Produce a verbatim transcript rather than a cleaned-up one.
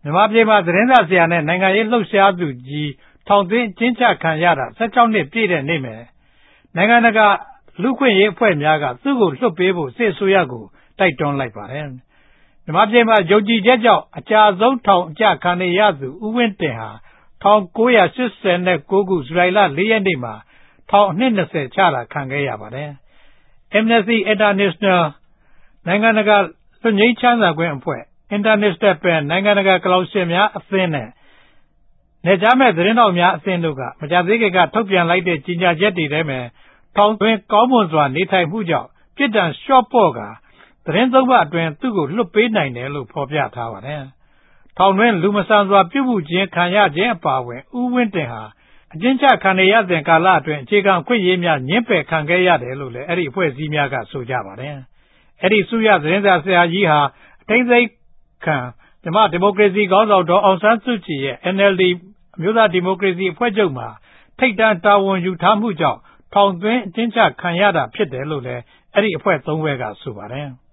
မြန်မာပြည်မှာသတင်းစာဆရာနဲ့နိုင်ငံရေးလှုပ်ရှားသူကြီးထောင်သွင်းကျင်းချခံရတာဆယ်ခြောက်နှစ်ပြည့်တဲ့နေ့မှာနိုင်ငံတကာလူ့ခွင့်ရေးအဖွဲ့များကသူ့ကိုလွှတ်ပေးဖို့စစ်အစိုးရကိုတိုက်တွန်းလိုက်ပါတယ်။မြန်မာပြည်မှာယုံကြည်ချက်ကြောင့်အကြာဆုံးထောင်အကျခံနေရသူဦးဝင်းတင်ဟာ၁၉၈၉ခုဇူလိုင်လ၄ရက်နေ့မှာထောင်အနှစ်၂၀ချတာခံခဲ့ရပါတယ်။ Amnesty International နိုင်ငံတကာလွတ်ငြိမ်းချမ်းသာခွင့်အဖွဲ့ International Pen နိုင်ငံတကာကလောင်ရှင်များအသင်းနဲ့နယ်ခြားမဲ့သတင်းတော်များအသင်းတို့ကမကြာသေးခင်ကထုတ်ပြန်လိုက်တဲ့ကြေညာချက်တွေထဲမှာထောင်သွင်းကောင်းမွန်စွာနေထိုင်မှုကြောင့်ပြစ်ဒဏ်လျှော့ပေါ့ကာသတင်းသုံးပတ်အတွင်းသူ့ကိုလွှတ်ပေးနိုင်တယ်လို့ဖော်ပြထားပါတယ်။ထောင်တွင်းလူမဆန်စွာပြုမှုခြင်းခံရခြင်းအပါအဝင်ဦးဝင်းတင်ဟာအကျဉ်းချခံနေရစဉ်ကာလအတွင်းအခြေခံအခွင့်အရေးများညှင်းပယ်ခံခဲ့ရတယ်လို့လည်းအဲ့ဒီအဖွဲ့အစည်းများကဆိုကြပါတယ်။အဲ့ဒီစုရသတင်းစာဆရာကြီးဟာအထိန်းသိမ်းခံမြန်မာဒီမိုကရေစီခေါင်းဆောင်ဒေါ်အောင်ဆန်းစုကြည်ရဲ့ N L D အမျိုးသားဒီမိုကရေစီအဖွဲ့ချုပ်မှာထိပ်တန်းတာဝန်ယူထားမှုကြောင့်ထောင်သွင်းအကျဉ်းချခံရတာဖြစ်တယ်လို့လည်းအဲ့ဒီအဖွဲ့သုံးဘွဲကဆိုပါတယ်။